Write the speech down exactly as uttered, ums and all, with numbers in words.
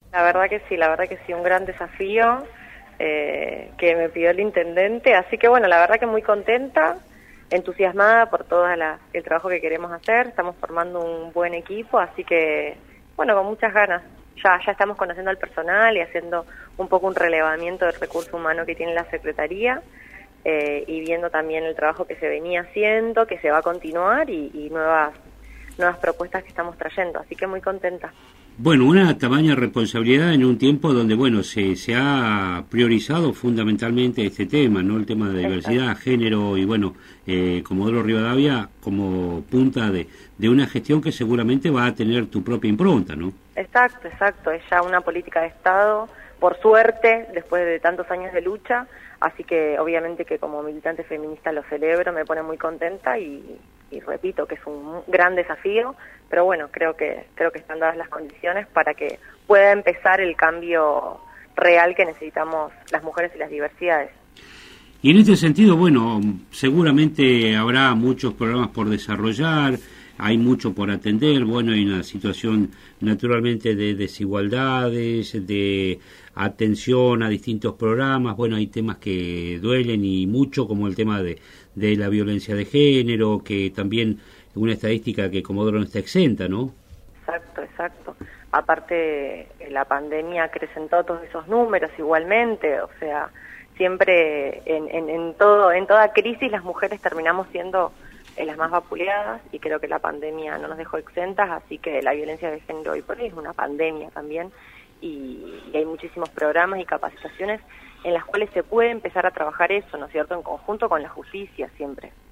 La verdad que sí, la verdad que sí, un gran desafío eh, que me pidió el intendente, así que bueno, la verdad que muy contenta, entusiasmada por todo el trabajo que queremos hacer, estamos formando un buen equipo, así que bueno, con muchas ganas. Ya, ya estamos conociendo al personal y haciendo un poco un relevamiento del recurso humano que tiene la Secretaría eh, y viendo también el trabajo que se venía haciendo, que se va a continuar y, y nuevas, nuevas propuestas que estamos trayendo, así que muy contenta. Bueno, una tamaña responsabilidad en un tiempo donde, bueno, se, se ha priorizado fundamentalmente este tema, ¿no? El tema de diversidad, género y, bueno, eh, Comodoro Rivadavia como punta de, de una gestión que seguramente va a tener tu propia impronta, ¿no? Exacto, exacto. Es ya una política de Estado, por suerte, después de tantos años de lucha, así que obviamente que como militante feminista lo celebro, me pone muy contenta y, y repito que es un gran desafío, pero bueno, creo que creo que están dadas las condiciones para que pueda empezar el cambio real que necesitamos las mujeres y las diversidades. Y en este sentido, bueno, seguramente habrá muchos programas por desarrollar, hay mucho por atender, bueno, hay una situación naturalmente de desigualdades, de atención a distintos programas, bueno, hay temas que duelen y mucho, como el tema de, de la violencia de género, que también una estadística que Comodoro no está exenta, ¿no? Exacto, exacto. Aparte, la pandemia acrecentó todos esos números igualmente, o sea, siempre en, en, en todo en toda crisis las mujeres terminamos siendo eh, las más vapuleadas y creo que la pandemia no nos dejó exentas, así que la violencia de género hoy por hoy es una pandemia también y, y hay muchísimos programas y capacitaciones en las cuales se puede empezar a trabajar eso, ¿no es cierto?, en conjunto con la justicia siempre.